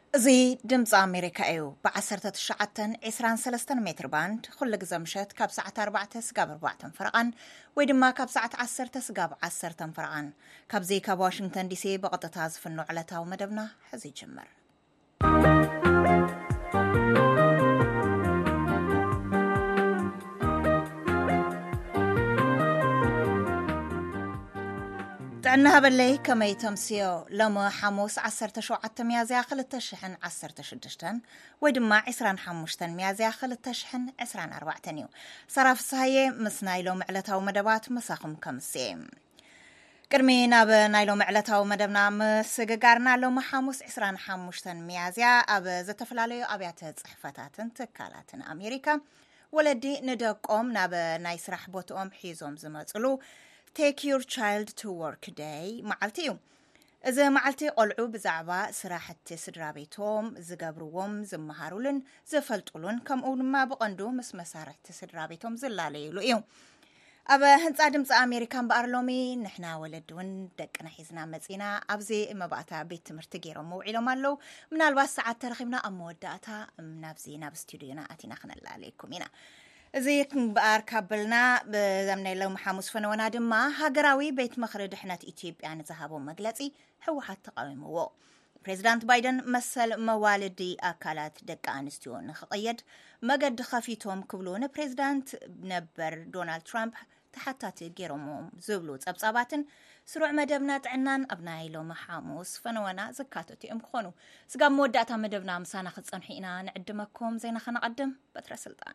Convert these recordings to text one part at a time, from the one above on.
زي دمز أمريكا أيو بعصرة الشعاتن 23 متر باند خل جزمشت كاب ساعة 4 سقاب 4 فرقان ويدما كاب ساعة 10 سقاب 10 فرقان كاب زي كاب واشنطن دي سي بقطة في النوعلتها ومدبنا حزي جمر تعنها باللي كما يتمسيو لما حموس 17 ميازيا خلت تشحن 16 ويدما 25 ميازيا خلت تشحن 24 صراف صهي مسنايلو معلتها ومدبات مساخم كمسي كرمينا بنايلو معلتها ومدبنا مسققارنا لما حموس 25 ميازيا أب زتفلاليو أبيات صحفتات تكالات أمريكا ولدي ندقوم ناب نايس رحبوتهم حيزوم زمتلو Take your child to work day معلتيو إذا معلتي قلعو بزعبا سراحتي سدرابيتهم زقابروهم زمهارولن زفلتولن كم أول ما بقندو مسارحتي سدرابيتهم زلاليلو إيو أبا هنس آدمز أمريكان بأرلومي نحنا ولدون دقنا حيزنا مزينا أبزي إما بقتا بيت مرتقيرو موعيلو مالو من الواس ساعات ترخيبنا أموداتا منافزينا بستوديونا أتينا خنالا عليكم إنا زيكم بقار كابلنا بزمنا لو محاموس فنوانا دما هاقراوي بيت مخرج حنات إتيوبيا يعني زهابو مقلتي هو حتى قويمو بريزيدنت بايدن مسل موالدي أكالات دقا أنستيون نخطيد مقد خفيتهم كبلون بريزيدنت نبر دونالد ترامب تحتات جيروموم زبلوت أبصاباتن سروع مدبنا تعنان أبناي لو محاموس فنوانا زكاتو تيم خونو سقام موداتا مدبنا مسانا خصان حينا نعدمكم زينا خنا قدم بطر سلطان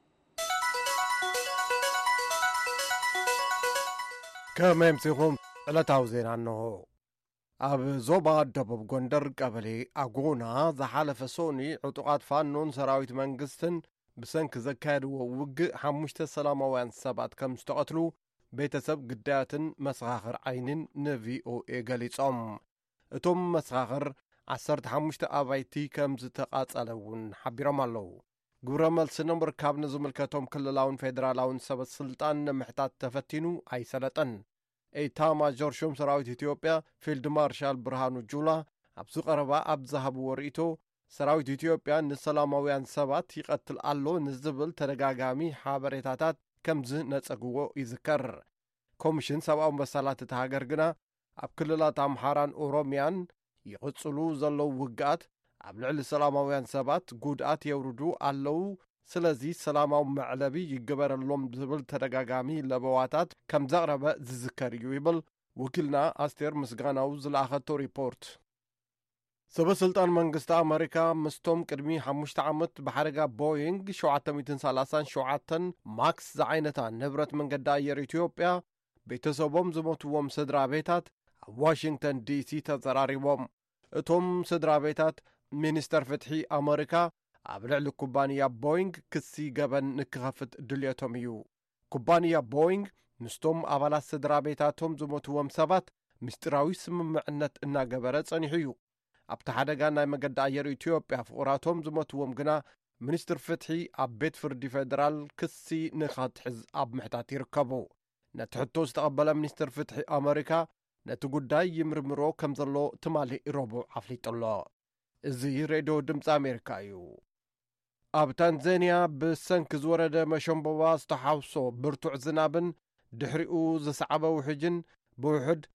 كما يمسيهم علتاو زين عنه أب زوبا دبب غندر قبلي أغونا زحالف سوني عطوقات فانون سراويت منقستن بسنك زكاد ووق حموشت السلاموان سبات كم استقتلو بيتسب قداتن مسغاخر عينين نفي او ايقاليت اتوم مسغاخر عصرت حموشت آبايتي كم زتقات ألوون حبيرام اللو قرامل سنمبر كابن زملكتهم كل لاون فيدرالاون سب السلطان محتات تفتينو أي سلطن اي تاما جورشوم سراويت إثيوبيا فيلد مارشال برهانو جولا أبسو قربا أبزهب ورئيتو سراويت إثيوبيا نسلامويان سبات يقتل ألو نزبل ترقاقامي حابريتاتات كمز نتسقوو يذكر كومشن سباو مسالات تهاجرقنا أب كللات أمحاران أوروميان يغتصلو زلو وقات أب لعل سلامويان سبات قودات يوردو ألو سلازي سلاماو معلبي يقبر اللوم زبل ترقاقامي لبواتات كم زغربة زذكر يويبل وكلنا أستير مسغاناو زلاخاتو ريبورت سبا سلطان منغستا أمريكا مستوم كرمي حموشت عمت بحرقة بوينغ شوعتا سالاسان شوعتا ماكس زعينتا نبرت من قد أير إثيوبيا بيتسوبهم زموتوهم صدرا بيتات واشنطن دي سي تزراريبهم اتهم صدرا بيتات مينستر فتحي أمريكا أبلع كوبانيا بوينغ كسي قبن نكخفت دليتهم يو كوبانيا بوينغ مستوم أبالا صدرا بيتاتهم زموتوهم سبات مستراوي سممعنت إنا قبرت صنيحيو أبتا حدقا ناي مقد أير إثيوبيا فقراتهم زمتوهم قنا منستر فتحي أب بيت فردي فيدرال كسي نخات حز أب محتاتي ركبو نتحطو استقبل منستر فتحي أمريكا نتقود داي يمرمرو كمزلو تمالي إروبو عفليت الله إزي ريدو دمس أمريكا يو أب تنزانيا بسنك زورد مشنبوا استحاوصو برتوع زنابن دحرقو زسعبا وحجن بوحد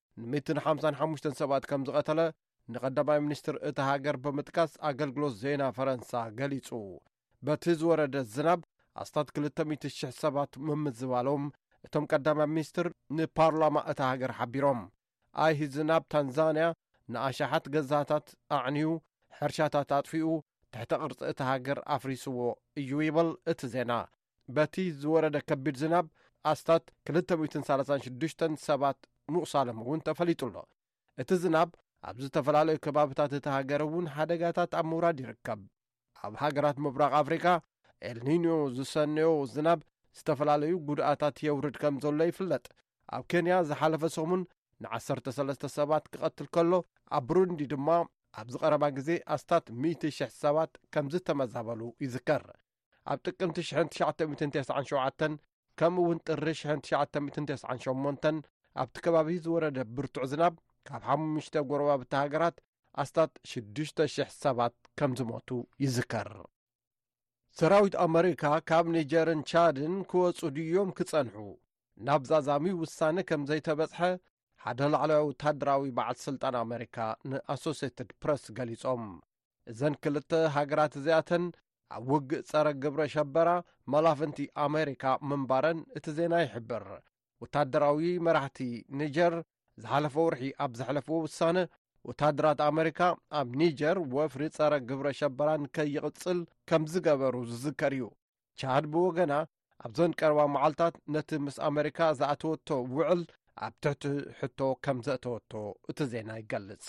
255 سبات كمز قتله نقدماي منستر اتهاجر بمتكاس أقلقلو زينا فرنسا قليتو باتز ورد الزناب أستاد كلتميت الشح سبات ممزوالهم اتم قدما منستر نبارلاما اتهاجر حبيروم آيه الزناب تنزانيا ناشحات قزاتات أعنيو حرشاتات أطفئو تحت قرص اتهاجر أفريسو يويبل اتزينا باتز ورد كبير زناب أستاد كلتميت سالسان شدشتن سبات مؤصالم وانت فليتولو اتزناب أب زتفلالو كبابتات تهاجرون حدقاتات أموراد يركب أب هاجرات مبرق أفريقيا النينيو زسنيو زناب زتفلالو قرآتات يورد كم زولي فلت أب كينيا زحالف سومن نعسرت سلسة سبات قتل كله أب بروندي دما أب زقربا جزي أستات 100 شح سبات كم زت مزابلو يذكر أب تكم تشحن تشعت 209 شوعتن كم وانت الرشحن تشعت 209 شومونتن أب تكبابيز ورد برتع زناب كاب حمشتا قروا بالتهاجرات ኣስታት 6,000 ሰባት ከም ዝሞቱ ይዝከር። ሰራዊት ኣሜሪካ ካብ ኒጀርን ቻድን ክወፁ ድዮም ክጸንሑ ናብ ዛዛሚ ውሳነ ከም ዘይተበጽሐ ሓደ ላዕለዋይ ወታደራዊ በዓል ስልጣን ኣሜሪካ ንኣሶሲየትድ ፕረስ ገሊጾም። እዘን ክልተ ሃገራት እዚኣተን ኣብ ውግእ ጸረ ግብረ ሸበራ መላፍንቲ ኣሜሪካ ምንባረን እቲ ዜና ይሕብር። ወታደራዊ መራሕቲ ኒጀር ዝሓለፈ ወርሒ ኣብ ዘሕለፍዎ ውሳነ ወታደራት ኣሜሪካ ኣብ ኒጀር ወፍሪ ጸረ ግብረ ሸበራ ንከይቕጽል ከም ዝገበሩ ዝዝከር እዩ። ቻድ ብወገና ኣብ ዘን ቀረባ መዓልትታት ነቲ ምስ ኣሜሪካ ዝኣተወቶ ውዕል ኣብ ትሕቲ ሕቶ ከም ዘእተወቶ እቲ ዜና ይገልጽ።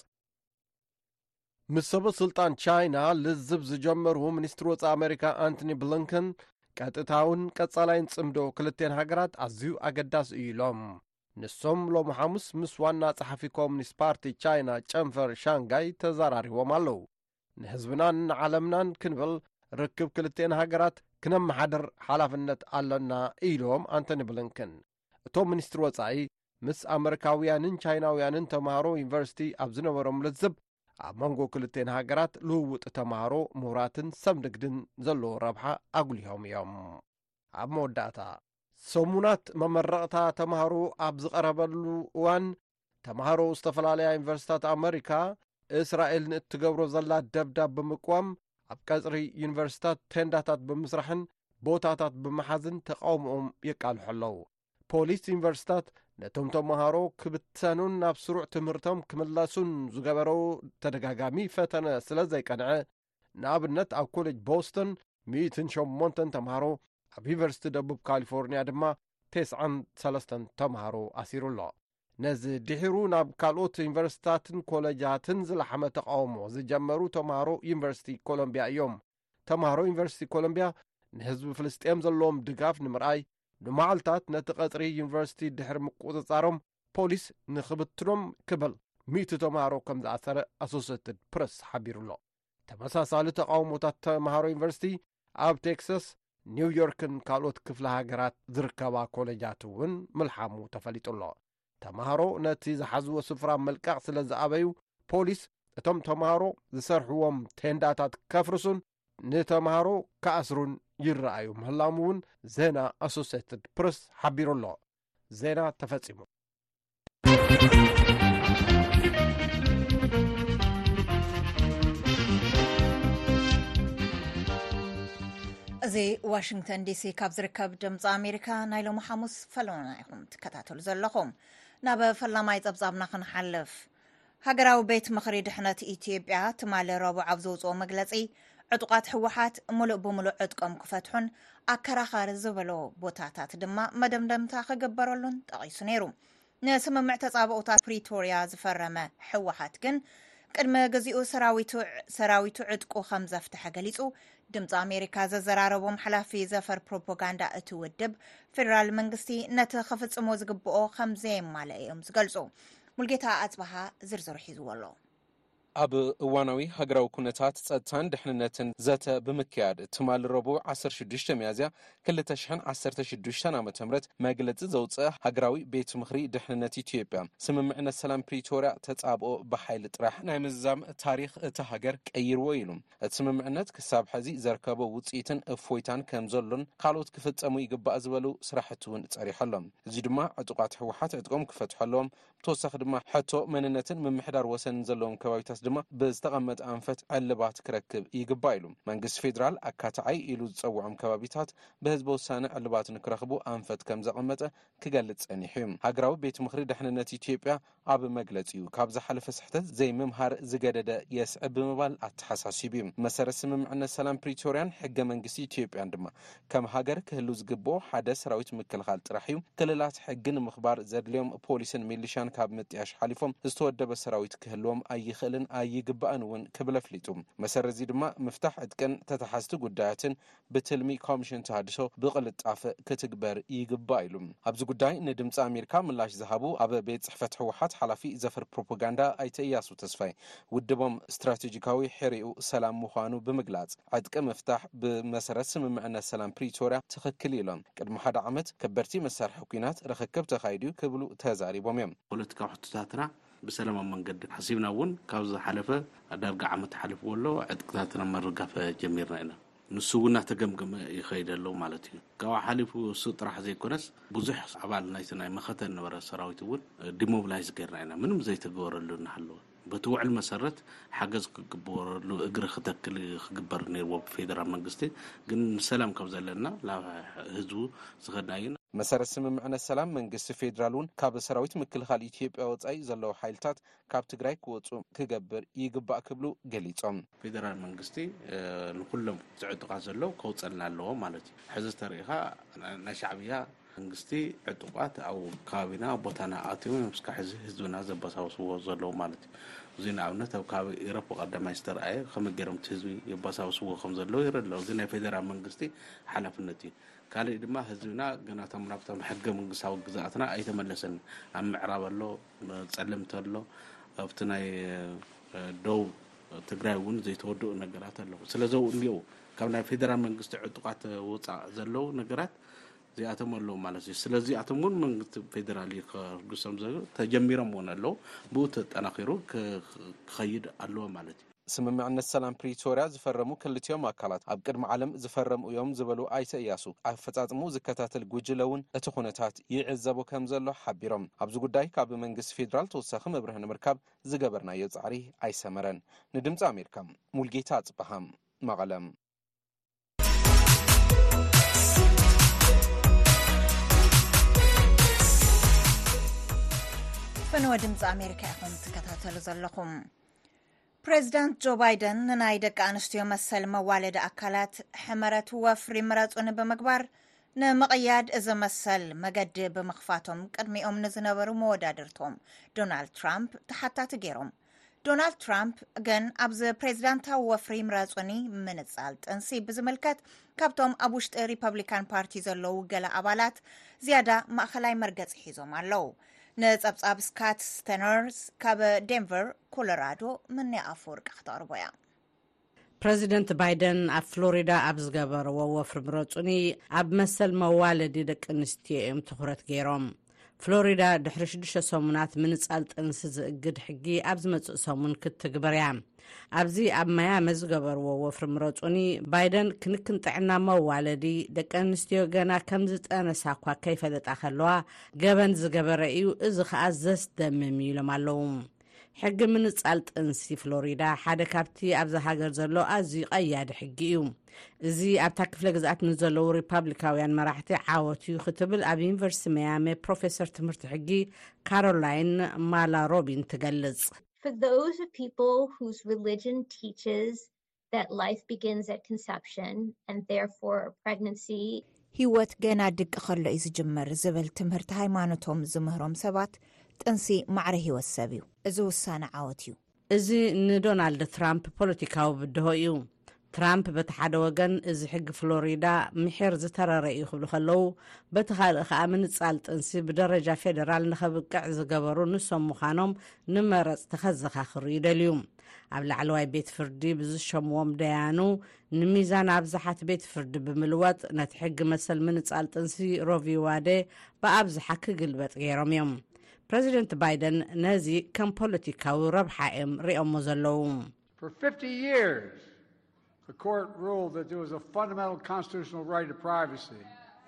ምስ ሰበ ስልጣን ቻይና ልዝብ ዝጀመሩ ሚኒስትሪ ወፃኢ ኣሜሪካ አንቶኒ ብሊንከን ቀጥታውን ቀጻላይን ጽምዶ ክልቴን ሃገራት ኣዝዩ ኣገዳሲ እዩ ኢሎም። ንሶም ሎሚ ሐሙስ ምስ ዋና ጸሓፊ ኮሙኒስት ፓርቲ ቻይና ጨንፈር ሻንጋይ ተዘራሪቦም ኣለዉ። ንሕዝብናን ንዓለምናን ክንብል ርክብ ክልቴን ሃገራት ክነመሓድር ሓላፍነት ኣለና ኢሎም አንቶኒ ብሊንከን። እቶም ሚኒስትሪ ወፃኢ ምስ ኣሜሪካውያንን ቻይናውያንን ተምሃሮ ዩኒቨርሲቲ ኣብ ዝነበሮም ልዝብ ኣብ መንጎ ክልቴን ሃገራት ልውውጥ ተምሃሮ ምሁራትን ሰብ ንግድን ዘለዎ ረብሓ ኣጉሊሆም እዮም። ኣብ መወዳእታ ሰሙናት መመረቕታ ተምሃሮ ኣብ ዝቐረበሉ እዋን ተምሃሮ ዝተፈላለያ ዩኒቨርሲታት ኣሜሪካ እስራኤል ንእትገብሮ ዘላ ደብዳብ ብምቅዋም ኣብ ቀጽሪ ዩኒቨርሲታት ቴንዳታት ብምስራሕን ቦታታት ብምሓዝን ተቃውሞኦም የቃልሑ ኣለዉ። ፖሊስ ዩኒቨርሲታት ነቶም ተምሃሮ ክብተኑን ናብ ስሩዕ ትምህርቶም ክምለሱን ዝገበሮ ተደጋጋሚ ፈተነ ስለ ዘይቀንዐ ንኣብነት ኣብ ኮሌጅ ቦስተን 108 ተምሃሮ ኣብ ዩኒቨርሲቲ ደቡብ ካሊፎርኒያ ድማ 93 ተምሃሮ ኣሲሩ ኣሎ። ነዚ ድሒሩ ናብ ካልኦት ዩኒቨርሲታትን ኮሌጃትን ዝለሓመ ተቃውሞ ዝጀመሩ ተምሃሮ ዩኒቨርሲቲ ኮሎምቢያ እዮም። ተምሃሮ ዩኒቨርሲቲ ኮሎምቢያ ንህዝቢ ፍልስጤም ዘለዎም ድጋፍ ንምርኣይ ንመዓልታት ነቲ ቀጽሪ ዩኒቨርሲቲ ድሕሪ ምቁፅጻሮም ፖሊስ ንኽብትኖም ክብል 100 ተምሃሮ ከም ዝኣሰረ ኣሶሲየትድ ፕረስ ሓቢሩ ኣሎ። ተመሳሳሊ ተቃውሞታት ተምሃሮ ዩኒቨርሲቲ ኣብ ቴክሳስ፣ ኒውዮርክን ካልኦት ክፍለ ሃገራት ዝርከባ ኮሌጃት እውን ምልሓሙ ተፈሊጡ ኣሎ። ተምሃሮ ነቲ ዝሓዝዎ ስፍራ መልቃቕ ስለ ዝኣበዩ ፖሊስ እቶም ተምሃሮ ዝሰርሕዎም ቴንዳታት ከፍርሱን ንተምሃሮ ከኣስሩን ይረኣዩ ምህላሙ እውን ዜና ኣሶሲየትድ ፕረስ ሓቢሩ ኣሎ። ዜና ተፈጺሙ። እዚ ዋሽንግተን ዲሲ ካብ ዝርከብ ድምፂ ኣሜሪካ ናይ ሎሚ ሐሙስ ፈለና ኢኹም ትከታተሉ ዘለኹም። ናብ ፈላማይ ጸብጻብና ክንሓልፍ። ሃገራዊ ቤት ምኽሪ ድሕነት ኢትዮጵያ ትማሊ ረቡዕ ኣብ ዘውፅኦ መግለጺ ዕጡቃት ሕወሓት ሙሉእ ብምሉእ ዕጥቆም ክፈትሑን ኣከራኻሪ ዝበሎ ቦታታት ድማ መደምደምታ ክግበረሉን ጠቒሱ ነይሩ። ንስምምዕ ተጻብኦታት ፕሪቶሪያ ዝፈረመ ሕወሓት ግን ቅድመ ገዚኡ ሰራዊቱ ዕጥቁ ከም ዘፍትሐ ገሊጹ ድምፂ ኣሜሪካ ዘዘራረቦም ሓላፊ ዘፈር ፕሮፓጋንዳ እቲ ውድብ ፌደራል መንግስቲ ነቲ ክፍጽሞ ዝግብኦ ከም ዘየማልአ እዮም ዝገልጹ። ሙልጌታ ኣጽባሃ ዝርዝር ሒዝዎ ኣሎ። ኣብ እዋናዊ ሃገራዊ ኩነታት ጸጥታን ድሕንነትን ዘተ ብምክያድ ትማሊ ረቡዕ 16 ሚያዝያ 2016 ዓ.ም መግለጺ ዘውፅአ ሃገራዊ ቤት ምኽሪ ድሕንነት ኢትዮጵያ ስምምዕነት ሰላም ፕሪቶሪያ ተጻብኦ ብሓይሊ ጥራሕ ናይ ምዛም ታሪኽ እቲ ሃገር ቀይርዎ ኢሉ እቲ ስምምዕነት ክሳብ ሕዚ ዘርከቦ ውጽኢትን እፎይታን ከም ዘሎን ካልኦት ክፍጸሙ ይግባእ ዝበሉ ስራሕቲ እውን ጸሪሖሎም። እዚ ድማ ዕጡቃት ሕወሓት ዕጥቆም ክፈትሐሎም ብተወሳኺ ድማ ሕቶ መንነትን ምምሕዳር ወሰንን ዘለዎም ከባቢታት ድማ ብዝተቐመጠ ኣንፈት ዕልባት ክረክብ ይግባእ ኢሉ መንግስቲ ፌደራል ኣካታዓይ ኢሉ ዝጸውዖም ከባቢታት ብህዝቢ ውሳነ ዕልባት ንክረኽቡ አንፈት ከም ዘቐመጠ ክገልጽ ጸኒሑ እዩ። ሃገራዊ ቤት ምኽሪ ድሕንነት ኢትዮጵያ ኣብ መግለጺኡ ካብ ዝሓለፈ ስሕተት ዘይምምሃር ዝገደደ የስዕብ ብምባል ኣተሓሳሲቡ እዩ። መሰረት ስምምዕነት ሰላም ፕሪቶሪያን ሕገ መንግስቲ ኢትዮጵያን ድማ ከም ሃገር ክህሉ ዝግብኦ ሓደ ሰራዊት ምክልኻል ጥራሕ እዩ። ክልላት ሕጊ ንምኽባር ዘድልዮም ፖሊስን ሚሊሻን ካብ ምጥያሽ ሓሊፎም ዝተወደበ ሰራዊት ክህልዎም ኣይኽእልን ኣይግባእን እውን ክብል ኣፍሊጡ። መሰረት እዚ ድማ ምፍታሕ ዕጥቅን ተተሓዝቲ ጉዳያትን ብትልሚ ኮሚሽን ተሃድሶ ብቕልጣፈ ክትግበር ይግባእ ኢሉ። ኣብዚ ጉዳይ ንድምፂ ኣሜሪካ ምላሽ ዝሃቡ ኣብ ቤት ጽሕፈት ሕወሓት ሓላፊ ዘፈር ፕሮፓጋንዳ ኣይተ ኢያሱ ተስፋይ ውድቦም ስትራቴጂካዊ ሕሪኡ ሰላም ምዃኑ ብምግላጽ ዕጥቂ ምፍታሕ ብመሰረት ስምምዕነት ሰላም ፕሪቶሪያ ትኽክል ኢሎም ቅድሚ ሓደ ዓመት ከበርቲ መሳርሒ ኩናት ርክክብ ተኻይዱ ክብሉ ተዛሪቦም እዮም። ፖለቲካዊ ሕቶታትና بسلام መንገድ حسيبنا ون كابز حلفه ዳርጋ ዓመት حلف ወሎ ዕጥቅታትና መርጋፈ ጀሚርና ኢና ንሱውና ተገምገመ ይኸይደለው ማለት እዩ ጋው حلف ጥራሕ ዘይኮነስ ብዙሕ አባል ናይትና መኸተን ነበረ ሰራዊት ውን ዲሞብላይዝ ገርና ኢና ምንም ዘይተገበረሉና ሓለወ በትውዕል መሰረት حجز كبرلو اجر ختكل خبر نيرو فيدرال منغستي ግን ሰላም ካብዘለና ለህዝቡ ዝኸዳይን መሰረት ስምምዕነ ሰላም መንግስት ፌደራሉን ካብ ሰራዊት ምክልኻል ኢትዮጵያ ወጻይ ዘለው ኃይልታት ካብ ትግራይ ክወጹ ክገብር ይግባእ ክብሉ ገሊጾም ፌደራል መንግስቲ ንኩሎም ዝዕጥቃ ዘለው ከውጸልና ኣለዎ ማለት እዩ ሕዚ ተሪኻ ናሻዕብያ መንግስቲ ዕጥቋት አው ካቢና ቦታና አትዩ መስካ ህዝብና ዘባሳውስዎ ዘለው ማለት እዩ ዚና ኣብነት ኣብ ካብ ኢሮፕ ቀዳማይ ዝተርኣየ ከመገረም ህዝቢ የባሳውስዎ ከም ዘለው ይረዳው ዚና ፌደራል መንግስቲ ሓላፍነት እዩ ካለ ድማ ህዝብና ገና ተምናፍታ ሕገ መንግስታዊ ግዛኣትና ኣይተመለሰን ኣብ ምዕራብ ኣሎ ጸለምት ኣሎ ኣብትናይ ደው ትግራይ ውን ዘይተወደኡ ነገራት ኣሎ ስለዚህ እንዲው ካብ ናይ ፌደራል መንግስቲ ዕጥቋት ወጻእ ዘለው ነገራት ዚኣቶም ኣሎ ማለት እዩ ስለዚህ ኣቶም መንግስቲ ፌደራል ይከርጉሰም ዘ ተጀሚሮም ሆነለው ቡት ተጠናኺሩ ክኸይድ ኣሎ ማለት እዩ ስምምዕነት ሰላም ፕሪቶሪያ ዝፈረሙ ክልቲኦም አካላት ኣብ ቅድመ ዓለም ዝፈረሙ እዮም ዝበሉ ኣይተ እያሱ ኣፈጻጽሙ ዝከታተል ጉጅለውን እቲ ኩነታት ይዕዘቡ ከም ዘሎ ሓቢሮም ኣብዚ ጉዳይ ካብ መንግስቲ ፌደራል ተወሳኺ መብርህ ንምርካብ ዝገበርናዮ ጻዕሪ ኣይሰመረን ንድምፂ ኣሜሪካ ሙልጌታ ጽባሃም መቐለም فنو دمز أمريكا أخم تكتاتل زلخم بريزيدنت جو بايدن ناي دق أنشتيو مسل موالد أكالات حمرت وفري مراتون بمقبار نمقياد إذا مسل مقد بمخفاتهم قدميهم نزنورو مودادرتهم دونالد ترامب تحتا تغيرهم دونالد ترامب أغن أبز بريزيدنتا وفري مراتوني من الزالت انسي بزملكات كابتوم أبوشت ريبابليكان بارتي زلو قل أبالات زيادة مأخلاي مرقز حيزوم اللو نصبصاب سكات ستنرز كاب دنفر كولورادو من أفورك اختار بويا بريزيدنت بايدن ኣብ فلوريدا ኣብ ዝገበርዎ ወፍሪ ምረጹኒ ኣብ መሰል መዋለዲ ደቂ ኣንስትዮ እዮም ትኹረት ገይሮም فلوريدا ድሕሪ 6 ሰሙናት ምንጻል ጥንሲ ዝእግድ ሕጊ ኣብ ዝመጽእ ሰሙን ክትግበር እያ ኣብዚ ኣብ ማያሚ ዝገበርዎ ወፍሪ ምረጹኒ ባይደን ክንክን ጥዕና መዋለዲ ደቂ ኣንስትዮ ገና ከም ዝጠነሳ እኳ ከይፈለጣ ከለዋ ገበን ዝገበረ እዩ እዚ ከዓ ዘስደምም ኢሎም ኣለዉ ሕጊ ምንጻል ጥንሲ ፍሎሪዳ ሓደ ካብቲ ኣብዛ ሃገር ዘሎ ኣዝዩ ቀያዲ ሕጊ እዩ እዚ ኣብታ ክፍለ ግዝኣት ንዘለዉ ሪፓብሊካውያን መራሕቲ ዓወት እዩ ክትብል ኣብ ዩኒቨርሲቲ ማያሚ ፕሮፌሰር ትምህርቲ ሕጊ ካሮላይን ማላሮቢን ትገልጽ For those people whose religion teaches that life begins at conception and therefore pregnancy ህይወት ገና ድቅ ከሎ እዩ ዝጅመር ዝብል ትምህርቲ ሃይማኖቶም ዝምህሮም ሰባት ጥንሲ ማዕረ ህይወት ሰብ እዩ እዚ ውሳነ ዓወት እዩ እዚ ንዶናልድ ትራምፕ ፖለቲካዊ ብድሆ እዩ ትራምፕ በቲ ሓደ ወገን እዚ ሕጊ ፍሎሪዳ ምሕር ዝተረረ እዩ ክብሉ ከለዉ በቲ ካልእ ከዓ ምንጻል ጥንሲ ብደረጃ ፌደራል ንኸብቅዕ ዝገበሩ ንሶም ምዃኖም ንመረፅ ተኸዘኻኽሩ ይደልዩ ኣብ ላዕለዋይ ቤት ፍርዲ ብዝሸምዎም ደያኑ ንሚዛን ኣብዝሓት ቤት ፍርዲ ብምልዋጥ ነቲ ሕጊ መሰል ምንጻል ጥንሲ ሮቪ ዋዴ ብኣብዝሓ ክግልበጥ ገይሮም እዮም ፕሬዚደንት ባይደን ነዚ ከም ፖለቲካዊ ረብሓ እዮም ሪኦሞ ዘለዉ For 50 years the court ruled that there was a fundamental constitutional right to privacy.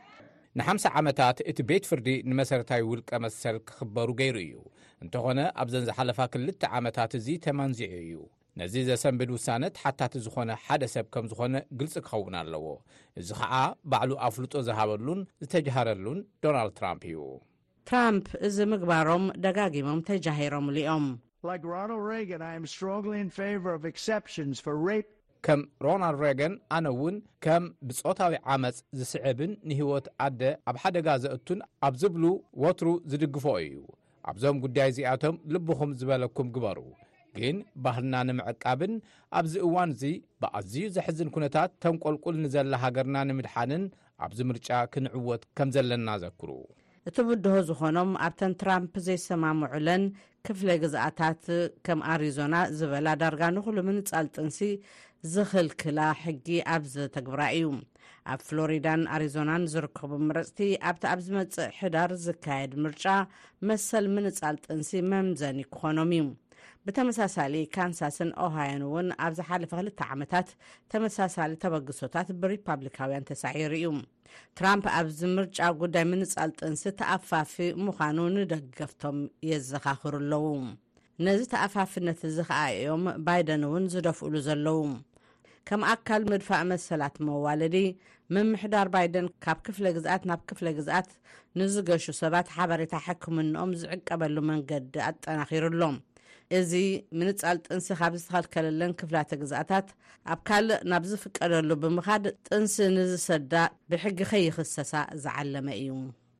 ንሓምሳ ዓመታት እቲ ቤት ፍርዲ ንመሰረታዊ ውልቀ መሰል ክኽበሩ ገይሩ እዩ እንተኾነ ኣብዘን ዝሓለፋ ክልተ ዓመታት እዚ ተማንዚዑ እዩ ነዚ ዘሰንብድ ውሳነ ተሓታቲ ዝኾነ ሓደ ሰብ ከም ዝኾነ ግልጽ ክኸውን ኣለዎ እዚ ከዓ ባዕሉ ኣፍልጦ ዝሃበሉን ዝተጀሃረሉን ዶናልድ ትራምፕ እዩ ትራምፕ እዚ ምግባሮም ደጋጊሞም ተጃሂሮም ልኦም Like Ronald Reagan, I am strongly in favor of exceptions for rape. ከም ሮናልድ ሬገን ኣነ እውን ከም ብጾታዊ ዓመፅ ዝስዕብን ንህይወት ኣደ ኣብ ሓደጋ ዘእቱን ኣብ ዝብሉ ወትሩ ዝድግፎ እዩ ኣብዞም ጉዳይ እዚኣቶም ልብኹም ዝበለኩም ግበሩ ግን ባህልና ንምዕቃብን ኣብዚ እዋን እዚ ብኣዝዩ ዘሕዝን ኩነታት ተንቆልቁል ንዘላ ሃገርና ንምድሓንን ኣብዚ ምርጫ ክንዕወት ከም ዘለና ዘክሩ እቲ ብድሆ ዝኾኖም ኣብተን ትራምፕ ዘይሰማምዑለን ክፍለ ግዝኣታት ከም ኣሪዞና ዝበላ ዳርጋ ንኹሉ ምንጻል ጥንሲ ዝኽልክላ ሕጊ ኣብ ዝተግብራ እዩ ኣብ ፍሎሪዳን ኣሪዞናን ዝርከቡ መረፅቲ ኣብቲ ኣብ ዝመጽእ ሕዳር ዝካየድ ምርጫ መሰል ምንጻል ጥንሲ መምዘኒ ክኾኖም እዩ። ብተመሳሳሊ ካንሳስን ኦሃዮን እውን ኣብ ዝሓለፈ 2 ዓመታት ተመሳሳሊ ተበግሶታት ብሪፓብሊካውያን ተሳዒሩ እዩ። ትራምፕ ኣብዚ ምርጫ ጉዳይ ምንጻል ጥንሲ ተኣፋፊ ምዃኑ ንደገፍቶም የዘኻኽሩ ኣለዉ። ነዚ ተኣፋፍነት እዚ ከዓ እዮም ባይደን እውን ዝደፍእሉ ዘለዉ። ከም ኣካል ምድፋእ መሰላት መዋለዲ ምምሕዳር ባይደን ካብ ክፍለ ግዝኣት ናብ ክፍለ ግዝኣት ንዝገሹ ሰባት ሓበሬታ ሕክምንኦም ዝዕቀበሉ መንገዲ ኣጠናኺሩሎም። እዚ ምንጻል ጥንሲ ካብ ዝተኸልከለለን ክፍላተ ግዝኣታት ኣብ ካልእ ናብ ዝፍቀደሉ ብምኻድ ጥንሲ ንዝሰዳ ብሕጊ ኸይኽሰሳ ዝዓለመ እዩ።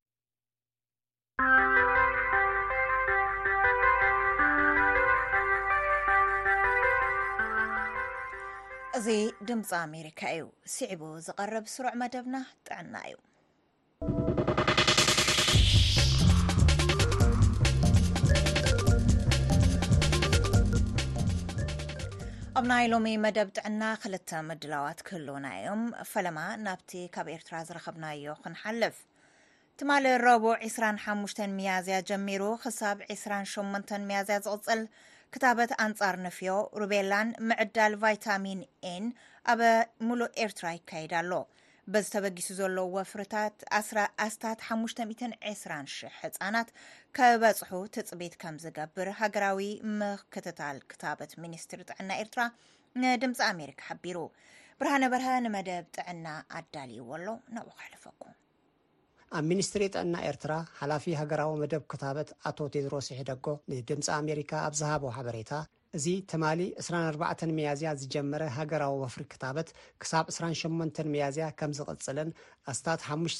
እዚ ድምፂ ኣሜሪካ እዩ። ስዒቡ ዝቐርብ ስሩዕ መደብና ጥዕና እዩ። ኣብ ናይ ሎሚ መደብ ጥዕና 2 ምድላዋት ክህልውና እዮም። ፈለማ ናብቲ ካብ ኤርትራ ዝረኸብናዮ ክንሓልፍ። ትማሊ ረቡዕ 25 ሚያዝያ ጀሚሩ ክሳብ 28 ሚያዝያ ዝቕፅል ክታበት አንጻር ነፍዮ ሩቤላን ምዕዳል ቫይታሚን ኤን ኣብ ሙሉእ ኤርትራ ይካየድ ኣሎ። በዚ ተበጊሱ ዘሎ ወፍርታት 520,000 ህጻናት ከበጽሑ ትጽቢት ከም ዝገብር ሃገራዊ ምክትታል ክታበት ሚኒስትሪ ጥዕና ኤርትራ ንድምፂ ኣሜሪካ ሓቢሩ። ብርሃነ በርሀ ንመደብ ጥዕና ኣዳልይዎ ኣሎ። ናብኡ ክሕልፈኩም። ኣብ ሚኒስትሪ ጥዕና ኤርትራ ሓላፊ ሃገራዊ መደብ ክታበት ኣቶ ቴድሮስ ይሕደጎ ንድምፂ ኣሜሪካ ኣብ ዝሃቦ ሓበሬታ እዚ ተማሊ 24 ሚያዝያ ዝጀመረ ሃገራዊ ወፍሪ ክታበት ክሳብ 28 ሚያዝያ ከም ዝቕጽልን ኣስታት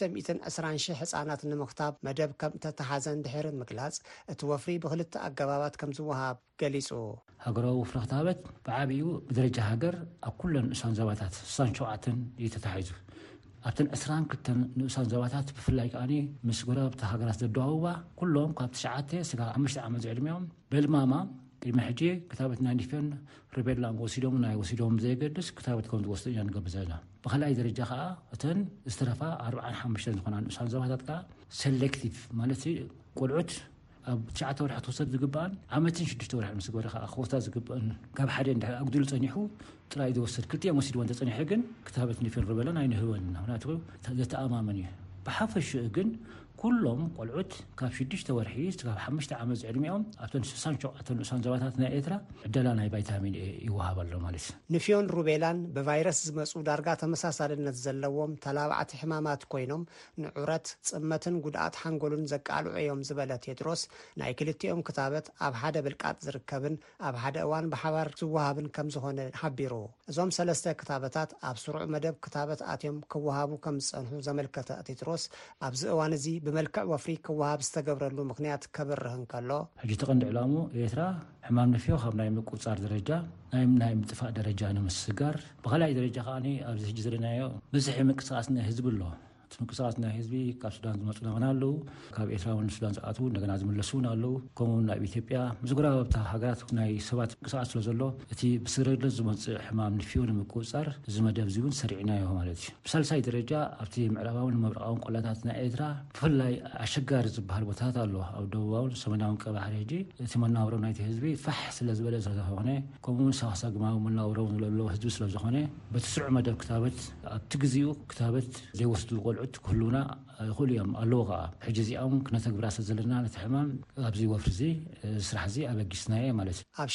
520,000 ህጻናት ንምኽታብ መደብ ከም ተተሓዘን ድሕሪ ምግላጽ እቲ ወፍሪ ብክልተ ኣገባባት ከም ዝወሃብ ገሊጹ። ሃገራዊ ወፍሪ ክታበት ብዓብዩ ብደረጃ ሃገር ኣብ ኩለን ንኡሳን ዞባታት 67 እየተተሓዙ። ኣብተን 22 ንኡሳን ዞባታት ብፍላይ ከዓኒ ምስ ጎረቤት ሃገራት ዘደዋውባ ኩሎም ካብ 9 እስካብ 5 ዓመት ዕድሜኦም በልማማ ቅድሚ ሕጂ ክታበት ናይ ኒፍዮን ሩቤላን ወሲዶም ናይ ወሲዶም ዘይገድስ ክታበት ከም ዝወስዱ ኢና ንገብር ዘለና። ብኸላይ ደረጃ ከዓ እተን ዝተረፋ 45 ዝኾና ንኡሳን ዞባታት ከዓ ሴሌክቲቭ ማለት ቆልዑት ኣብ 9 ወርሒ ተወሰድ ዝግባአን ዓመትን 6 ወርሒ ምስ ገበረ ከዓ ክወስዳ ዝግባአን ካብ ሓደ ኣጉዲሉ ፀኒሑ ጥራይ ዝወስድ ክልቲኦም ወሲድዎ እንተፀኒሑ ግን ክታበት ኒፍዮን ሩቤላን ኣይንህወን። ምክንያቱ ዘተኣማመን እዩ። ብሓፈሽኡ ግን ኩሎም ቆልዑት ካብ 6 ወርሒ እስካብ 5 ዓመት ዕድሜኦም ኣብተን 67 ንኡሳን ዞባታት ናይ ኤርትራ ዕደላ ናይ ቫይታሚን ኤ ይወሃብ ኣሎ ማለት እዩ። ኒፍዮን ሩቤላን ብቫይረስ ዝመፁ ዳርጋ ተመሳሳልነት ዘለዎም ተላባዕቲ ሕማማት ኮይኖም ንዑረት ጽመትን ጉድኣት ሓንጎልን ዘቃልዑ እዮም ዝበለ ቴድሮስ ናይ ክልቲኦም ክታበት ኣብ ሓደ ብልቃጥ ዝርከብን ኣብ ሓደ እዋን ብሓባር ዝወሃብን ከም ዝኾነ ሓቢሩ። እዞም 3 ክታበታት ኣብ ስሩዕ መደብ ክታበት ኣትዮም ክወሃቡ ከም ዝጸንሑ ዘመልከተ ቴድሮስ ኣብዚ እዋን እዚ ብመልክዕ ወፍሪ ክወሃብ ዝተገብረሉ ምክንያት ከብርህን ከሎ ሕጂ ተቐንዲ ዕላሙ ኤርትራ ሕማም ንፍዮ ካብ ናይ ምቁፅጻር ደረጃ ናይ ምጥፋእ ደረጃ ንምስጋር ብኸላይ ደረጃ ከዓኒ ኣብዚ ሕጂ ዘለናዮ ብዙሕ ምንቅስቓስ ናይ ህዝቢ ኣሎ። ምንቅስቓስ ናይ ህዝቢ ካብ ሱዳን ዝመፁ ነገና ኣለዉ፣ ካብ ኤርትራ እውን ሱዳን ዝኣትዉ እንደገና ዝምለሱ እውን ኣለዉ፣ ከምኡውን ናብ ኢትዮጵያ ምስ ጎረቤት ሃገራት ናይ ሰባት ምንቅስቓስ ስለ ዘሎ እቲ ብስግረግለት ዝመፅእ ሕማም ንፍዮ ንምቁፅጻር እዚ መደብ እዚ እውን ሰሪዕናዮ ማለት እዩ። ብሳልሳይ ደረጃ ኣብቲ ምዕራባውን ምብራቃውን ቆላታት ናይ ኤርትራ ብፍላይ ኣሸጋሪ ዝበሃል ቦታታት ኣሎ። ኣብ ደቡባውን ሰሜናውን ቀባሕሪ ሕጂ እቲ መናብሮ ናይቲ ህዝቢ ፋሕ ስለ ዝበለ ስለዝኾነ ከምኡውን ሰዋሰግማዊ መናብሮ ዘለዎ ህዝቢ ስለ ዝኾነ በቲ ስሩዕ መደብ ክታበት ኣብቲ ግዜኡ ክታበት ዘይወስዱ ቆልዑ ኩሉና ይኹሉ እዮም ኣለዎ። ከዓ ሕጂ እዚኦም ክነተግብራ ዘለና ነቲ ሕማም ኣብዚ ወፍሪ እዚ ስራሕ እዚ ኣበጊስናየ ማለት እዩ። ኣብ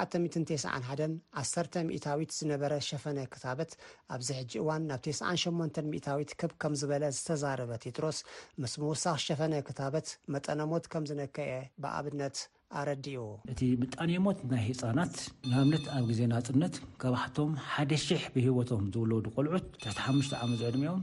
1991 10 ሚእታዊት ዝነበረ ሸፈነ ክታበት ኣብዚ ሕጂ እዋን ናብ 98 ሚእታዊት ክብ ከም ዝበለ ዝተዛረበ ቴድሮስ ምስ ምውሳኽ ሸፈነ ክታበት መጠነ ሞት ከም ዝነከየ ብኣብነት ኣረዲኡ። እቲ ምጣኔ ሞት ናይ ህፃናት ንኣብነት ኣብ ግዜ ናጽነት ካብሓቶም 1,000 ብህይወቶም ዝውለዱ ቆልዑት ትሕቲ 5 ዓመት ዕድሜኦም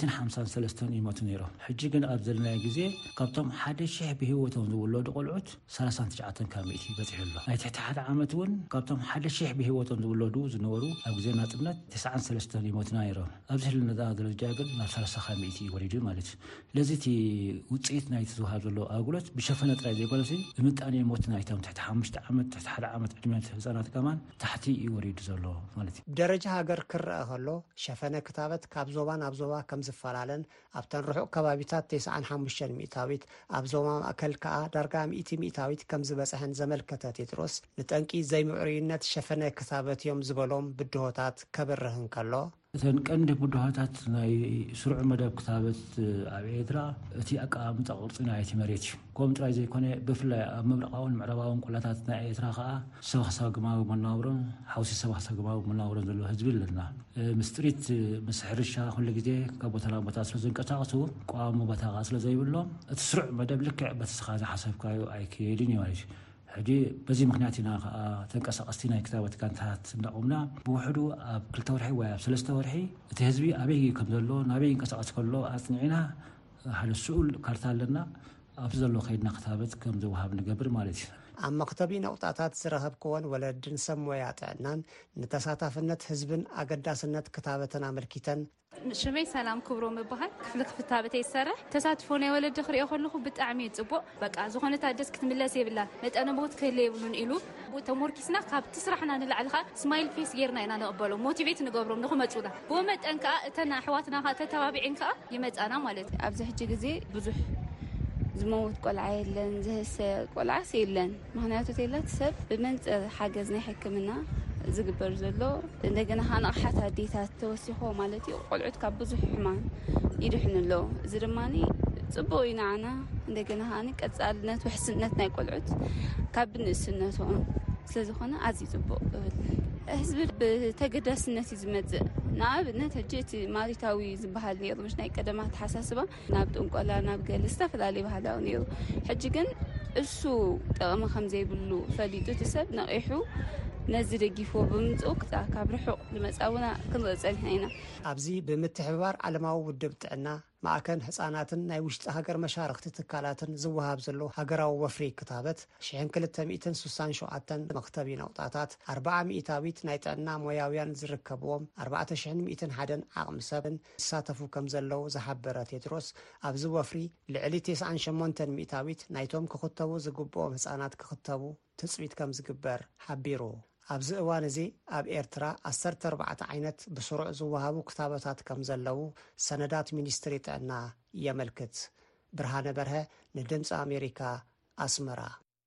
153 ይሞቱ ነይሮም። ሕጂ ግን ኣብ ዘለናዮ ግዜ ካብቶም 1,000 ብህይወቶም ዝውለዱ ቆልዑት 39 ካብ 100 ይበፅሑ ኣሎ። ናይ ትሕቲ 1 ዓመት እውን ካብቶም 1,000 ብህይወቶም ዝውለዱ ዝነበሩ ኣብ ግዜ ናጽነት 93 ይሞቱና ነይሮም። ኣብዚ ህልነዛ ደረጃ ግን ናብ 30 ካብ 100 ይወሪዱ ማለት እዩ። ስለዚ እቲ ውፅኢት ናይቲ ዝውሃብ ዘሎ ኣገልግሎት ብሸፈነ ጥራይ ዘይኮነስ ብምጣኔ ሞት ህይወት ናይቶም ትሕቲ 5 ዓመት ትሕቲ 1 ዓመት ዕድሜት ህፃናት ከማን ታሕቲ ይወሪዱ ዘሎ ማለት እዩ ብደረጃ ሃገር ክርአ ከሎ ሸፈነ ክታበት ካብ ዞባ ናብ ዞባ ከም ዝፈላለን ኣብተን ርሑቕ ከባቢታት 95 ሚእታዊት ኣብ ዞባ ማእከል ከዓ ዳርጋ 100 ሚእታዊት ከም ዝበፅሐን ዘመልከተ ቴድሮስ ንጠንቂ ዘይምዕሩይነት ሸፈነ ክታበት እዮም ዝበሎም ብድሆታት ከበርህን ከሎ እተን ቀንዲ ብድሆታት ናይ ስሩዕ መደብ ክታበት ኣብ ኤርትራ እቲ ኣቀማምጣ ቅርፂ ናይቲ መሬት እዩ ከምኡ ጥራይ ዘይኮነ ብፍላይ ኣብ ምብራቃውን ምዕራባውን ቆላታት ናይ ኤርትራ ከዓ ሰብኣዊ ግማዊ መነባብሮን ሓውሲ ሰብኣዊ ግማዊ መነባብሮን ዘለዎ ህዝቢ ኣለና ምስጥሪት ምስ ሕርሻ ኩሉ ግዜ ካብ ቦታ ናብ ቦታ ስለ ዝንቀሳቐሱ ቋሚ ቦታ ስለ ዘይብሎም እቲ ስሩዕ መደብ ልክዕ በቲ ስኻ ዝሓሰብካዮ ኣይከይድን እዩ ማለት እዩ ሕጂ በዚ ምክንያት ኢና ከዓ ተንቀሳቐስቲ ናይ ክታበት ጋንታታት እንዳቆምና ብውሕዱ ኣብ 2 ወርሒ ወይ ኣብ 3 ወርሒ እቲ ህዝቢ ኣበይ ከም ዘሎ ናበይ ይንቀሳቐስ ከሎ ኣጽኒዕና ሓደ ስኡል ካርታ ኣለና ኣብ ዘሎ ከይድና ክታበት ከም ዝወሃብ ንገብር ማለት እዩ ኣብ መክተቢ ነቁጣታት ዝረኸብክዎን ወለድን ሰብ ሞያ ጥዕናን ንተሳታፍነት ህዝብን ኣገዳስነት ክታበትን ኣመልኪተን ሽመይ ሰላም ክብሮ ምባሃል ክፍለ ክታበት ይሰርሕ ተሳትፎ ናይ ወለድ ክሪኦ ከለኹ ብጣዕሚ ይጽቡቕ በቃ ዝኾነ ታደስ ክትምለስ ይብላ መጠነ ሞት ክህለ ይብሉን ኢሉ ተሞርኪስና ካብ ትስራሕና ንላዕልኻ ስማይል ፌስ ጌርና ኢና ንቕበሎ ሞቲቬት ንገብሮም ንኽመፁና ብመጠን ከዓ እተን ኣሕዋትና ከዓ ተተባቢዕን ከዓ ይመፃና ማለት እዩ ኣብዚ ሕጂ ግዜ ብዙሕ ዝመውት ቆልዓ የለን ዝህሰ ቆልዓስ የለን ምክንያቱ ተላት ሰብ ብመንፅር ሓገዝ ናይ ሕክምና ዝግበር ዘሎ እንደገና ሃንቕሓት ኣዴታት ተወሲኾ ማለት እዩ ቆልዑት ካብ ብዙሕ ሕማም ይድሕንሎ እዚ ድማኒ ጽቡቕ ኢና ዓና እንደገና ሃኒ ቀጻልነት ውሕስነት ናይ ቆልዑት ካብ ንእስነቶም ስለዝኾነ ኣዝዩ ጽቡቕ ህዝቢ ብተገዳስነት ዝመጽእ ንኣብነት ሕጂ እቲ ማሪታዊ ዝበሃል ነይሩ ምሽ ናይ ቀደማት ሓሳስባ ናብ ጥንቆላ ናብ ገለ ዝተፈላለዩ ባህላዊ ነይሩ ሕጂ ግን እሱ ጠቕሚ ከም ዘይብሉ ፈሊጡ እቲ ሰብ ነቂሑ ነዚ ደጊፎ ብምጽኡ ካብ ርሑቕ ዝመጻውና ክንርኢ ፀኒሕና ኢና ኣብዚ ብምትሕብባር ዓለማዊ ውድብ ጥዕና ማእከን ህፃናትን ናይ ውሽጢ ሃገር መሻርክቲ ትካላትን ዝወሃብ ዘሎ ሃገራዊ ወፍሪ ክታበት 1267 መክተቢ ነቁጣታት 40 ሚእታዊት ናይ ጥዕና ሞያውያን ዝርከብዎም 4101 ዓቕሚ ሰብን ዝሳተፉ ከም ዘለው ዝሓበረ ቴድሮስ ኣብዚ ወፍሪ ልዕሊ 98 ሚእታዊት ናይቶም ክኽተቡ ዝግብኦም ህፃናት ክኽተቡ ትፅቢት ከም ዝግበር ሓቢሩ ኣብዚ እዋን እዚ ኣብ ኤርትራ 14 ዓይነት ብስሩዕ ዝወሃቡ ክታበታት ከም ዘለው ሰነዳት ሚኒስትሪ ጥዕና የመልክት ብርሃነ በርሀ ንድምፂ ኣሜሪካ ኣስመራ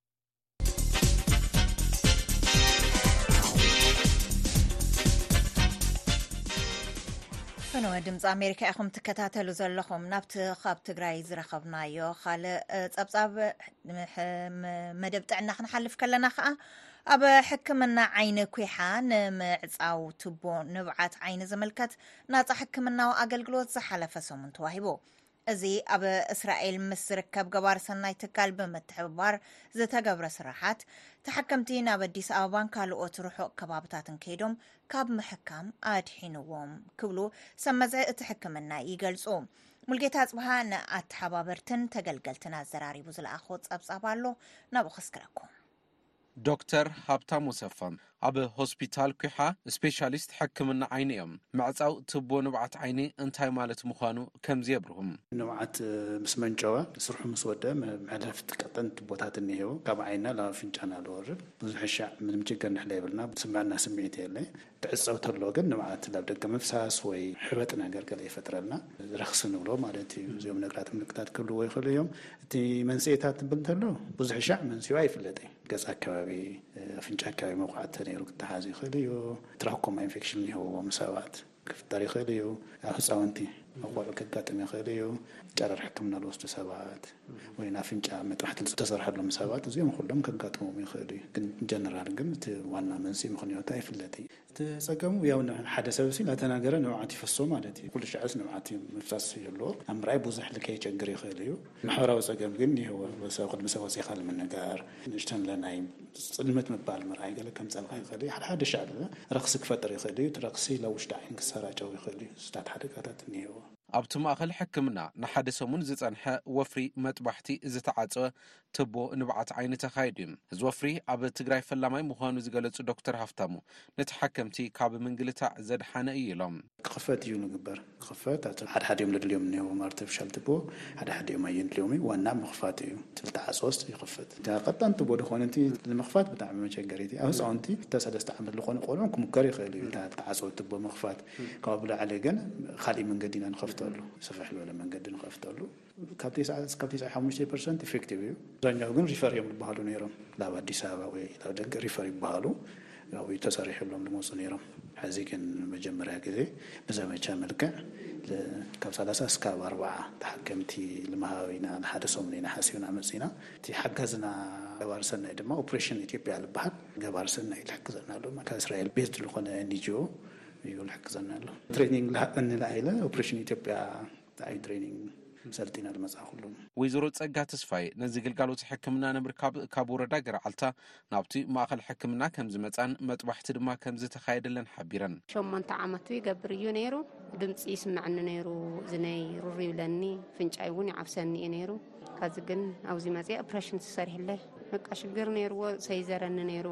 ፈነወ ድምፂ ኣሜሪካ ኢኹም ትከታተሉ ዘለኹም ናብቲ ካብ ትግራይ ዝረኸብናዮ ካልእ ፀብፃብ መደብ ጥዕና ክንሓልፍ ከለና ከዓ ኣብ ሕክምና ዓይኒ ኩሓ ንምዕፃው ትቦ ንብዓት ዓይኒ ዝምልከት ናፃ ሕክምናዊ ኣገልግሎት ዝሓለፈ ሰሙን ተዋሂቡ እዚ ኣብ እስራኤል ምስ ዝርከብ ገባር ሰናይ ትካል ብምትሕብባር ዝተገብረ ስራሓት ተሓከምቲ ናብ ኣዲስ ኣበባን ካልኦት ርሑቕ ከባብታትን ከይዶም ካብ ምሕካም ኣድሒንዎም ክብሉ ሰመዝዒ እቲ ሕክምና ይገልጹ ሙልጌታ ጽብሃ ንኣተሓባበርትን ተገልገልትን ኣዘራሪቡ ዝለኣኾ ፀብጻብ ኣሎ ናብኡ ኸስክረኩም ዶክተር ሃብታሙ ሰፋም ኣብ ሆስፒታል ኩሓ ስፔሻሊስት ሕክምና ዓይኒ እዮም ምዕፃው ትቦ ንብዓት ዓይኒ እንታይ ማለት ምዃኑ ከምዚ የብርሁም ንብዓት ምስ መንጨወ ስርሑ ምስ ወደ መዕለፍቲ ቀጠን ትቦታት እኒሄው ካብ ዓይና ናብ ኣፍንጫና ዝወርድ ብዙሕ ሻዕ ምንም ችግር ንሕለ የብልና ስምዐና ስምዒት የለ ትዕፀው ተሎ ግን ንብዓት ናብ ደገ ምፍሳስ ወይ ሕበጥ ነገር ገለ ይፈጥረልና ረክሲ ንብሎ ማለት እዩ እዚኦም ነገራት ምልክታት ክህልዎ ይኽእሉ እዮም እቲ መንስኤታት ትብል ተሎ ብዙሕ ሻዕ መንስኤው ኣይፍለጥን ገጽ ኣከባቢ ኣፍንጫ ኣከባቢ መውቃዕቲ ነይሩ ክተሓዝ ይኽእል እዩ ትራኮማ ኢንፌክሽን ይህብዎም ሰባት ክፍጠር ይኽእል እዩ ኣብ ህፃውንቲ መቆልዑ ከጋጥም ይኽእል እዩ ጨረር ሕክምና ዝወስዱ ሰባት ወይ ኣፍንጫ መጥባሕቲ ዝተሰርሐሎም ሰባት እዚኦም ኩሎም ከጋጥሞም ይኽእል እዩ ግን ጀነራል ግን እቲ ዋና መንስኤ ምክንያቱ ኣይፍለጥን እቲ ፀገሙ ያው ሓደ ሰብ ሲል ኣተናገረ ንብዓት ይፈሶ ማለት እዩ ኩሉ ሻዕስ ንብዓት ምፍሳስ ዘለዎ ኣብ ምርኣይ ብዙሕ ልከይቸግር ይኽእል እዩ ማሕበራዊ ፀገም ግን ይህወ ሰብ ቅድሚ ሰብ ወፂኻ ንምንጋር ንእሽተን ለናይ ፅልመት ምባል ምርኣይ ገለ ከም ፀልቃ ይኽእል እዩ ሓደ ሻዕ ረክሲ ክፈጥር ይኽእል እዩ እቲ ረክሲ ላብ ውሽጢ ዓይን ክሰራጨው ይኽእል እዩ ስታት ሓደጋታት እኒሄዎ ኣብቲ ማእኸል ሕክምና ንሓደ ሰሙን ዝጸንሐ ወፍሪ መጥባሕቲ ዝተዓጸወ ትቦ ንብዓት ዓይኒ ተኻይዱ እዩ። እዚ ወፍሪ ኣብ ትግራይ ፈላማይ ምዃኑ ዝገለጹ ዶክተር ሃፍታሙ ነቲ ሓከምቲ ካብ ምንግልታዕ ዘድሓነ እዩ ኢሎም ክኽፈት እዩ ንግበር ክኽፈት ሓደሓዲኦም ለድልዮም እኒሄዎም ኣርቲፊሻል ትቦ ሓደሓዲኦም ኣየድልዮም እዩ ዋና ምኽፋት እዩ ትልተዓጽወስ ይኽፈት ቀጣን ትቦ ድኾነ እቲ ንምኽፋት ብጣዕሚ መቸገሪ እቲ ኣብ ህፃውንቲ 3 ዓመት ዝኾነ ቆልዑ ክሙከር ይኽእል እዩ ተዓጽወ ትቦ ምኽፋት ካብ ብላዕሊ ግን ካሊእ መንገዲ ኢና ንኸፍተሉ ሰፊሕ ዝበለ መንገዲ ንኸፍተሉ ካብ 95% ኢፌክቲቭ እዩ ዛኛው ግን ሪፈር እዮም ዝበሃሉ ነይሮም ላብ ኣዲስ ኣበባ ወይ ላብ ደገ ሪፈር ይበሃሉ ያው ተሰሪሕሎም ልመፁ ነይሮም ሕዚ ግን መጀመርያ ግዜ ብዘመቻ መልክዕ ካብ 30 እስካብ 40 ተሓከምቲ ልመሃቢና ንሓደ ሰሙን ኢና ሓሲብና መፂና እቲ ሓጋዝና ገባር ሰናይ ድማ ኦፕሬሽን ኢትዮጵያ ዝበሃል ገባር ሰናይ ዝሕግዘና ኣሎ ካብ እስራኤል ቤዝድ ዝኾነ ኤንጂኦ እዩ ዝሕግዘና ኣሎ ትሬኒንግ እንላኢለ ኦፕሬሽን ኢትዮጵያ ታይ ትሬኒንግ ሰልጢና ልመጻ ኩሉ ወይዘሮ ጸጋ ተስፋይ ነዚ ግልጋሎት ሕክምና ንምርካብ ካብ ወረዳ ገርዓልታ ናብቲ ማእኸል ሕክምና ከም ዝመጻን መጥባሕቲ ድማ ከም ዝተኻየደለን ሓቢረን 8 ዓመት ይገብር እዩ ነይሩ ድምጺ ይስምዓኒ ነይሩ ዝነይ ሩር ይብለኒ ፍንጫይ እውን ይዓብሰኒ ነይሩ ካዚ ግን ኣብዚ መጽ ኦፕሬሽን ተሰሪሕለ በቃ ሽግር ነይርዎ ሰይዘረኒ ነይሩ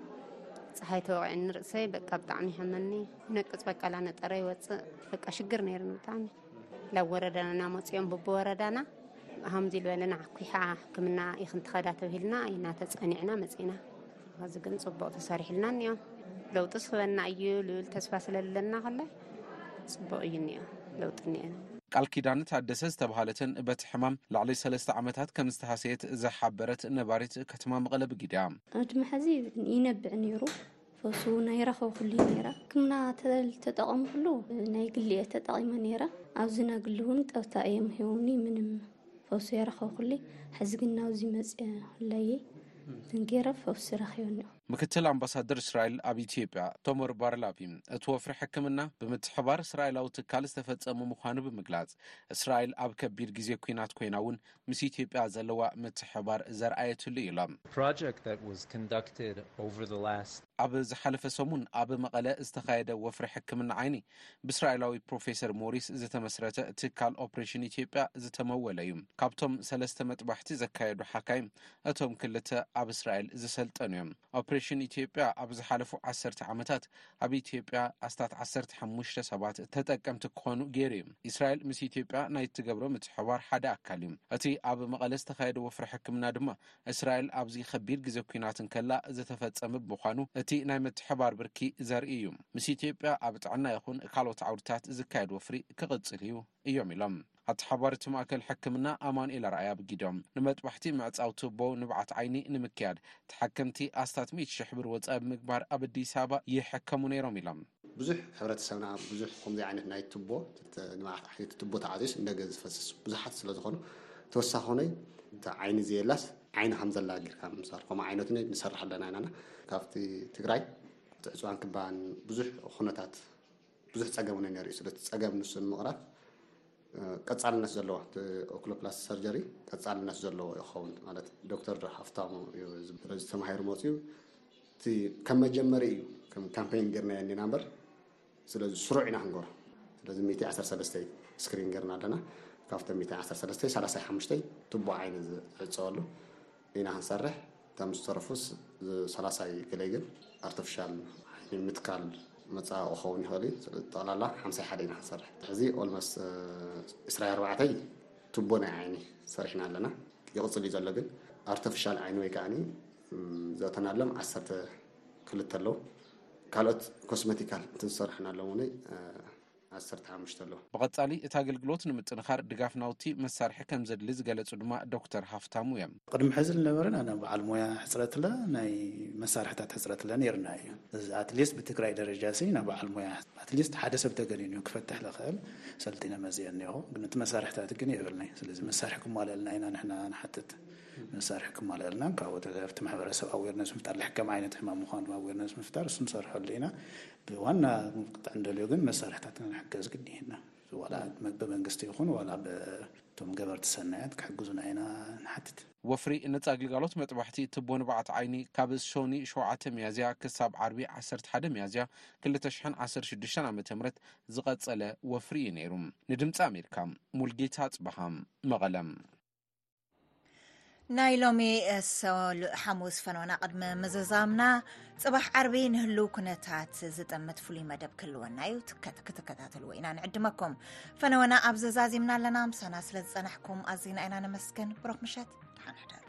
ፀሓይ ተወዕኒ ርእሰይ በቃ ብጣዕሚ ሕመኒ ነቅጽ በቃ ላነጠረ ይወጽእ በቃ ሽግር ነይርኒ ብጣዕሚ ለወረዳና መጽዮም በወረዳና አሁን ዝልበለና ኩሓ ሕክምና ይኽን ተኸዳ ተብሂልና ኢና ተጸኒዕና መጽና ካዚ ግን ጽቡቕ ተሰሪሕልና ንዮ ለውጥስ ክበና እዩ ልብል ተስፋ ስለለና ከለ ጽቡቕ እዩ ንዮ ለውጥ ንዮ ቃል ኪዳን ታደሰ ዝተባሃለትን በቲ ሕማም ላዕሊ 3 ዓመታት ከም ዝተሓሰየት ዘሓበረት ነባሪት ከተማ መቐለ ብጊድያ ዕድመ ሕዚ ይነብዕ ነይሩ ፈሱ ናይ ረኸው ኩሉ ነይራ ክምና ተጠቐሙ ኩሉ ናይ ግልየ ተጠቒመ ነይራ ኣብዚ ናግልውን ጠውታ እዮም ሂውኒ ምንም ፈሱ የረኸው ኩሉ ሕዚ ግን ናብዚ መጽእ ለይ ዝንጌረ ፈሱ ረኺዮኒ ምክትል አምባሳደር እስራኤል ኣብ ኢትዮጵያ ቶመር ባርላቢ እቲ ወፍሪ ሕክምና ብምትሕባር እስራኤላዊ ትካል ዝተፈጸሙ ምዃኑ ብምግላጽ እስራኤል ኣብ ከቢድ ግዜ ኩናት ኮይናውን ምስ ኢትዮጵያ ዘለዋ ምትሕባር ዘርአየትሉ ኢሎም ኣብ ዝሓለፈ ሰሙን ኣብ መቐለ ዝተኻየደ ወፍሪ ሕክምና ዓይኒ ብእስራኤላዊ ፕሮፌሰር ሞሪስ ዝተመስረተ ትካል ኦፕሬሽን ኢትዮጵያ ዝተመወለ እዩ ካብቶም 3 መጥባሕቲ ዘካየዱ ሓካይ እቶም ክልተ ኣብ እስራኤል ዝሰልጠኑ እዮም ኦፕሬሽን ኢትዮጵያ ኣብ ዝሓለፉ 10 ዓመታት ኣብ ኢትዮጵያ ኣስታት 15 ሰባት ተጠቀምቲ ክኾኑ ገይሩ እዩ እስራኤል ምስ ኢትዮጵያ ናይ ትገብሮ ምትሕባር ሓደ ኣካል እዩ እቲ ኣብ መቐለ ዝተኻየደ ወፍሪ ሕክምና ድማ እስራኤል ኣብዚ ከቢድ ግዜ ኩናትን ከላ ዝተፈጸመ ምዃኑ እቲ ናይ ምትሕባር ብርኪ ዘርኢ እዩ ምስ ኢትዮጵያ ኣብ ጥዕና ይኹን ካልኦት ዓውድታት ዝካየድ ወፍሪ ክቕጽል እዩ እዮም ኢሎም ኣተሓባሪት ማእከል ሕክምና ኣማኑኤል ረኣያ ብጊዶም ንመጥባሕቲ ምዕጻው ትቦ ንብዓት ዓይኒ ንምክያድ ተሓከምቲ ኣስታት 100,000 ብር ወጻኢ ምግባር ኣብ አዲስ ኣበባ ይሕከሙ ነይሮም ኢሎም ብዙሕ ሕብረተሰብና ብዙሕ ከምዚ ዓይነት ናይ ትቦ ንብዓት ዓይነት ትቦ ተዓጺስ እንደገ ዝፈስስ ብዙሓት ስለ ዝኾኑ ተወሳኺ ሆነይ ዓይኒ ዘየላስ ዓይኒ ከምዘላ ጌርካ ምሳር ከም ዓይነቱ ንሰርሕ ኣለና ኢና ካብቲ ትግራይ ዕፅዋን ክባን ብዙሕ ኩነታት ብዙሕ ጸገም ነይሩ ስለቲ ጸገም ንሱ ምቕራፍ ቀጻልነት ዘለዎ ኦክሎፕላስቲ ሰርጀሪ ቀጻልነት ዘለዎ ይኸውን ማለት ዶክተር ሃፍታሙ ዝተማሂሩ መጽዩ እቲ ከም መጀመሪ እዩ ከም ካምፔይን ጌርና የኒና እምበር ስለዚ ስሩዕ ኢና ክንገብሮ ስለዚ 113 ስክሪን ጌርና ኣለና ካብቶም 113 35 ትቦ ዓይኒ ዝዕፀወሉ ኢና ክንሰርሕ እቶም ዝተረፉስ 30 ገለግል ኣርቲፊሻል ዓይኒ ምትካል መጻእ ክኸውን ይኽእል እዩ ጠቕላላ 51 ኢና ክንሰርሕ ሕዚ ኦልሞስት 24 ትቦ ናይ ዓይኒ ሰሪሕና ኣለና ይቕፅል እዩ ዘሎ ግን ኣርቲፊሻል ዓይኒ ወይ ከዓኒ ዘተናሎም 12 ኣለዉ ካልኦት ኮስሜቲካል እንትንሰርሕና ኣለዉ ውን 15 ኣለዉ ብቐጻሊ እቲ ኣገልግሎት ንምጥንኻር ድጋፍ ናውቲ መሳርሒ ከም ዘድሊ ዝገለጹ ድማ ዶክተር ሃፍታሙ እዮም ቅድሚ ሕዚ ዝነበረን ኣነ በዓል ሞያ ሕፅረትለ ናይ መሳርሕታት ሕፅረትለ ነርና እዩ እዚ ኣትሊስት ብትግራይ ደረጃ ሲ ናብ በዓል ሞያ ኣትሊስት ሓደ ሰብ ተገኒኑ ክፈትሕ ዝኽእል ሰልጢነ መፅአ እኒሆ ግን እቲ መሳርሕታት ግን የብልናይ ስለዚ መሳርሒ ክሟልአልና ኢና ንሕና ንሓትት መሳርሒ ክሟልአልና ካብኡ ኣብቲ ማሕበረሰብ ኣዌርነስ ምፍጣር ልሕከም ዓይነት ሕማም ምዃኑ ኣዌርነስ ምፍጣር እሱ ንሰርሐሉ ኢና ብዋና ምቅጣዕ እንደልዮ ግን መሳርሕታት ንሕገዝ ግድይና ولا بمنقستي يخون ولا بتوم جبرت السنوات كحجزنا عينا نحدد وفري نتاقل قالوت مطبحتي تبون بعض عيني كابز شوني شوعة ميازيا كساب عربي 11 ميازيا كل تشحن 16 عام تمرت زغط على وفري نيروم ندمت أمريكا مولجيتات بهم مغلم نايلومي حموس فنونا قدم مززامنا صباح عربي نهلو كنتات زتمت فلي مدب كلونا يتكتكتات الوينا نعدمكم فنونا أبززازي من لنا مسانا سلزانحكم أزين أينا نمسكن بروح مشات حان حدار